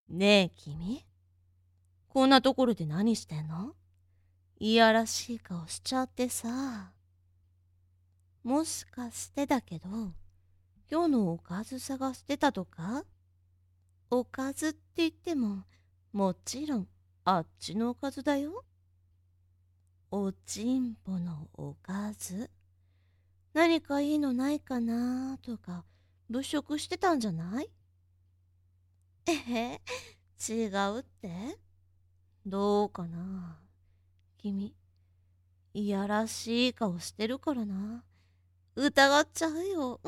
ねえ君、こんなところで何してんの？いやらしい顔しちゃってさ。もしかしてだけど、今日のおかず探してたとか？おかずって言っても、もちろんあっちのおかずだよ。おちんぽのおかず。何かいいのないかなとか物色してたんじゃない？えへ、違うって？どうかな。君、いやらしい顔してるからな。疑っちゃうよ。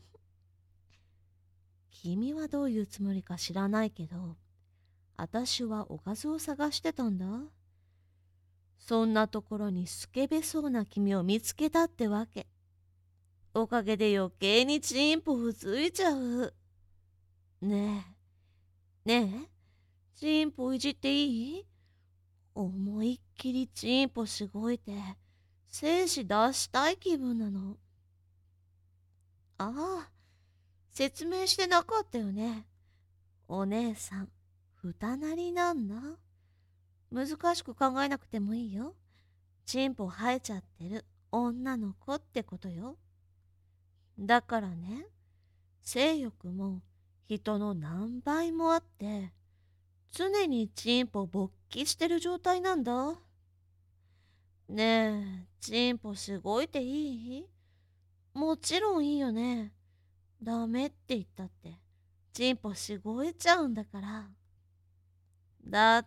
君はどういうつもりか知らないけど、あたしはおかずを探してたんだ。そんなところにスケベそうな君を見つけたってわけ。おかげで余計にチンポをついちゃう。ねえ、ねえ、チンポいじっていい？思いっきりチンポしごいて、精子出したい気分なの。ああ、説明してなかったよね。お姉さん、二なりなんだ。難しく考えなくてもいいよ。チンポ生えちゃってる女の子ってことよ。だからね、性欲も人の何倍もあって、常にチンポ勃起してる状態なんだ。ねえ、チンポしごいていい？もちろんいいよね。ダメって言ったって、チンポしごいちゃうんだから。だって、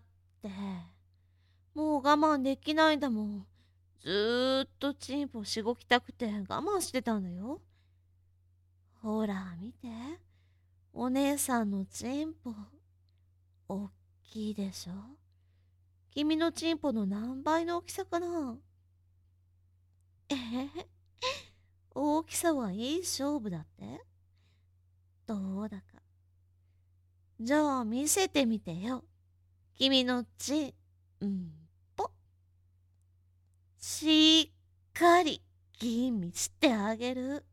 もう我慢できないんだもん。ずーっとチンポしごきたくて我慢してたんだよ。ほら、見て。お姉さんのチンポ、おっきいでしょ？君のチンポの何倍の大きさかな？えへへ、大きさはいい勝負だって？どうだか。じゃあ見せてみてよ。君のチンポ。しっかり吟味してあげる。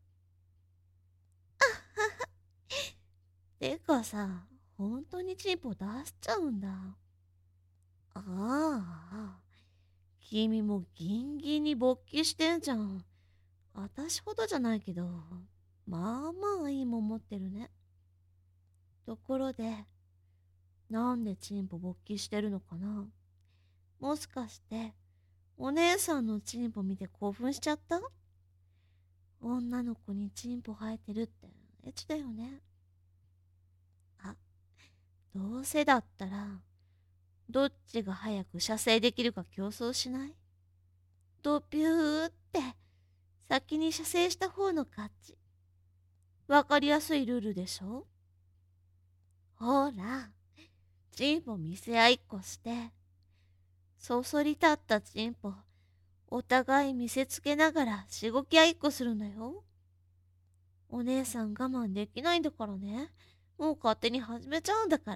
てかさ、本当にチンポ出しちゃうんだ。ああ、君もギンギンに勃起してんじゃん。私ほどじゃないけど、まあまあいいもん持ってるね。ところで、なんでチンポ勃起してるのかな？もしかして、お姉さんのチンポ見て興奮しちゃった？女の子にチンポ生えてるってエッチだよね。あ、どうせだったら、どっちが早く射精できるか競争しない？ドピューって先に射精した方の勝ち。わかりやすいルールでしょ？ほら、チンポ見せ合いっこして、そそり立ったチンポ、お互い見せつけながらしごき合いっこするんだよ。お姉さん我慢できないんだからね。もう勝手に始めちゃうんだから。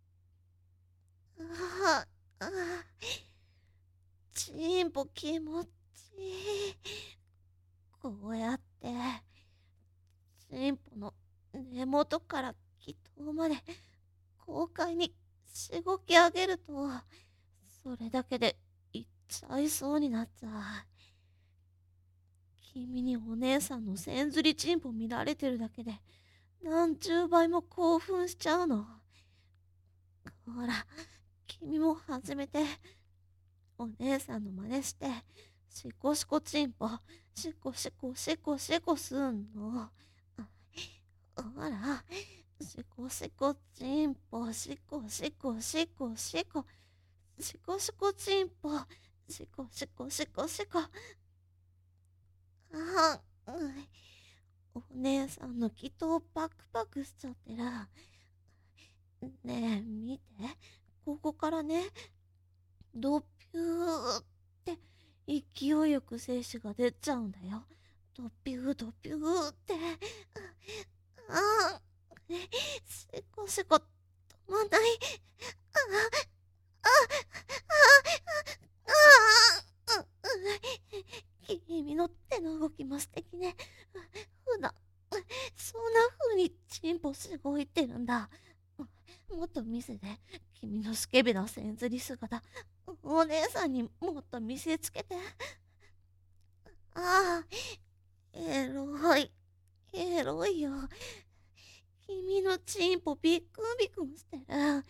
ああ、チンポ気持ちいい。こうやって、チンポの根元から気頭まで豪快にしごき上げると、それだけでいっちゃいそうになっちゃう。君にお姉さんの千釣りチンポ見られてるだけで何十倍も興奮しちゃうの。ほら、君も始めて。お姉さんの真似して、シコシコチンポ、シコシコシコシコすんの。ほら、シコシコチンポ、シコシコシコシコ、シコシコチンポ、シコシコシコシコ。あ、お姉さんの気筒パクパクしちゃってら。ねえ、見て。ここからね、ドピューって勢いよく精子が出ちゃうんだよ。ドピュードピューって。ああ、せこせこ止まんない。ああ、ああ、ああ、君の手の動きも素敵ね。普段、そんな風にチンポしごいてるんだ。 もっと見せて。君のスケベなセンズリ姿。お姉さんにもっと見せつけて。ああ、エロい。エロいよ。君のチンポビクンビクンしてる。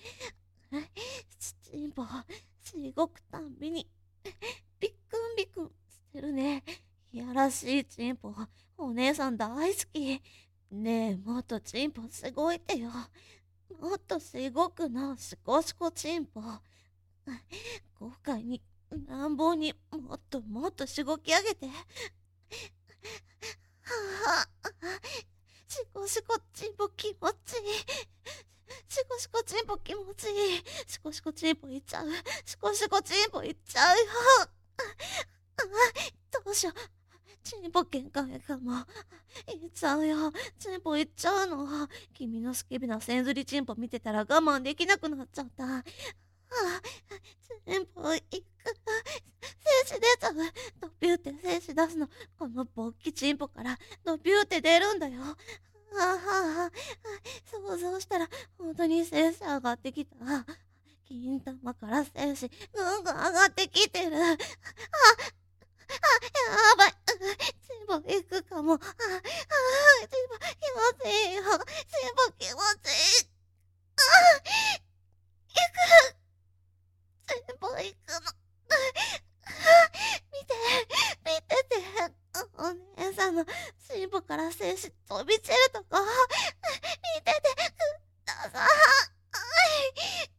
チンポ、しごくたんびに、ビックンビクンしてるね。いやらしいチンポ、お姉さん大好き。ねえ、もっとチンポしごいてよ。もっとしごくの、シコシコチンポ。豪快に、乱暴にもっともっとしごき上げて。はあ、シコシコチンポ気持ちいい。シコシコチンポ気持ちいい。シコシコチンポいっちゃう。シコシコチンポいっちゃうよ。どうしよう。チンポ喧嘩かも。いっちゃうよ。チンポいっちゃうの。君のスケベなセンズリチンポ見てたら我慢できなくなっちゃった。チンポいく。精子出ちゃう。ドビューって精子出すの。この勃起チンポからドビューって出るんだよ。想像したら本当に精子上がってきた。金玉から精子ぐんぐん上がってきてる。やばい。チンポ行くかも。チンポ気持ちいいよ。チンポ気持ちいい。行く。チンポ行くの。見て、見てて。お姉さんのチンポから精子飛び散るとこ。見ててください。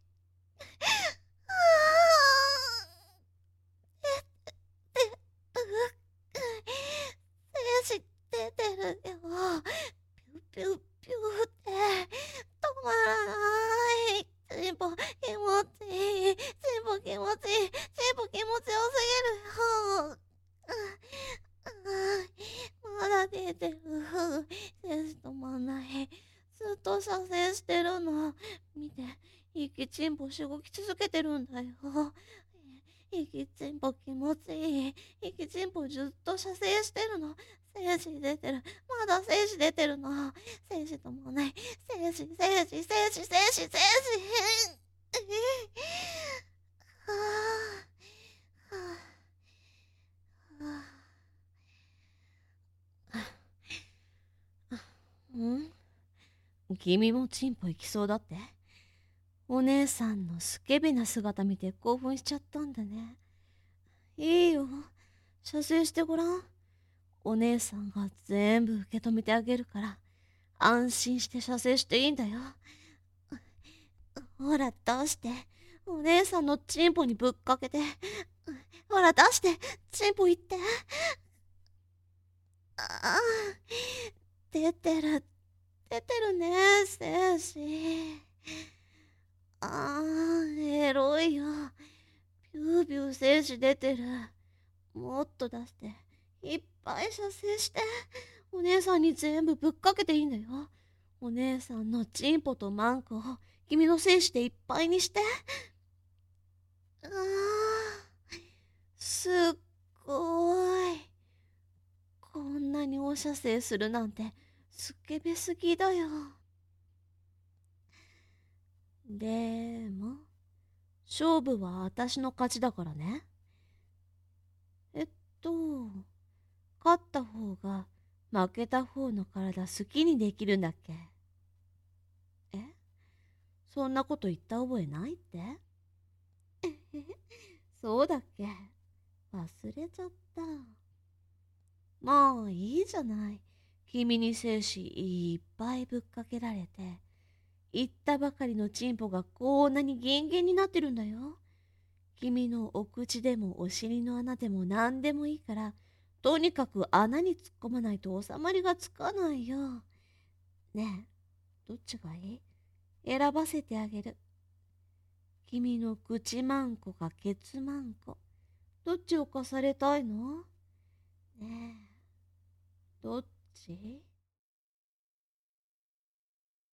精子出てるよ。ピュピュピュって止まらない。チンポ気持ちいい。チンポ気持ちいい。チンポ気持ちよすぎるよ。まだ出てる。精子止まんない。ずっと射精してるの。見て、息チンポしごき続けてるんだよ。息チンポ気持ちいい。息チンポずっと射精してるの。精子出てる。まだ精子出てるの。精子止まんない。精子、精子、精子、精子、精子。はあ、はあ、はあ。ん？君もチンポ行きそうだって？お姉さんのスケベな姿見て興奮しちゃったんだね。いいよ。射精してごらん。お姉さんが全部受け止めてあげるから、安心して射精していいんだよ。ほら、出して。お姉さんのチンポにぶっかけて。ほら、出して。チンポ行って。ああ、出てる。出てるね、精子。ああ、エロいよ。ビュービュー精子出てる。もっと出して。いっぱい射精して。お姉さんに全部ぶっかけていいんだよ。お姉さんのチンポとマンコを君の精子でいっぱいにして。ああ、すっごい。こんなにお射精するなんてスケベすぎだよ。でも、勝負は私の勝ちだからね。えっと、勝った方が負けた方の体好きにできるんだっけ？え？そんなこと言った覚えないって？そうだっけ？忘れちゃった。もういいじゃない。君に精子いっぱいぶっかけられて、言ったばかりのチンポがこんなにギンギンになってるんだよ。君のお口でもお尻の穴でも何でもいいから、とにかく穴に突っ込まないと収まりがつかないよ。ねえ、どっちがいい？選ばせてあげる。君の口マンコかケツマンコ。どっちをかされたいの？ねえ、どっち？